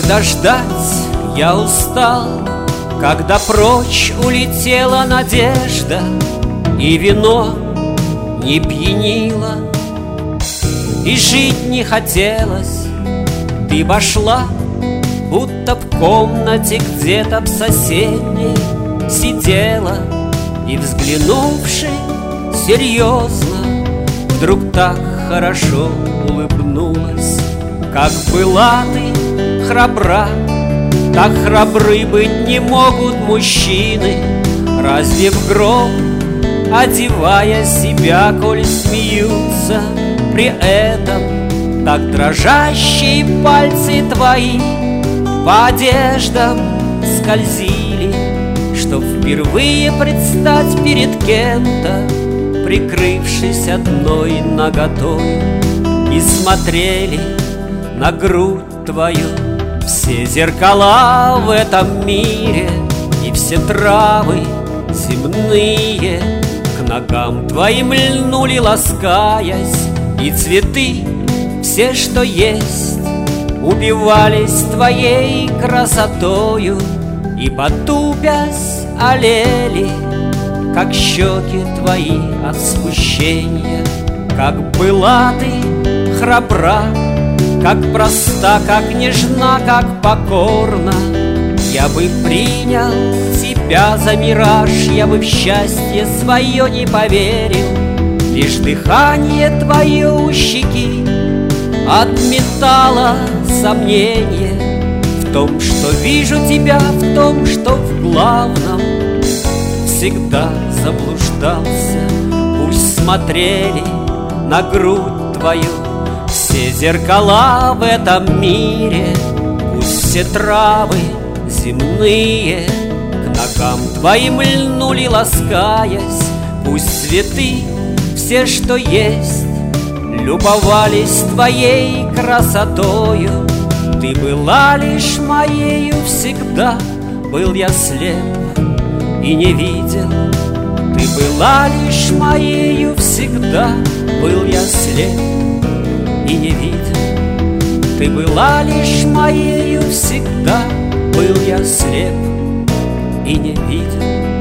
Когда ждать я устал, когда прочь улетела надежда, и вино не пьянило, и жить не хотелось, ты вошла, будто в комнате где-то в соседней сидела, и, взглянувши серьезно, вдруг так хорошо улыбнулась. Как была ты храбра, так храбры быть не могут мужчины. Разве в гроб, одевая себя, коль смеются при этом так дрожащие пальцы твои по одеждам скользили, чтоб впервые предстать перед кем-то, прикрывшись одной наготой, и смотрели на грудь твою все зеркала в этом мире, и все травы земные к ногам твоим льнули, ласкаясь, и цветы все, что есть, убивались твоей красотою, и, потупясь, олели, как щеки твои от смущения. Как была ты храбра, как проста, как нежна, как покорна, я бы принял тебя за мираж, я бы в счастье свое не поверил. Лишь дыхание твое у щеки отметало сомнение в том, что вижу тебя, в том, что в главном всегда заблуждался. Пусть смотрели на грудь твою все зеркала в этом мире, пусть все травы земные к ногам твоим льнули, ласкаясь, пусть цветы все, что есть, любовались твоей красотою. Ты была лишь моею всегда, был я слеп и не видел. Ты была лишь моею всегда, был я слеп и не видел. Ты была лишь моею всегда, был я слеп и не видел.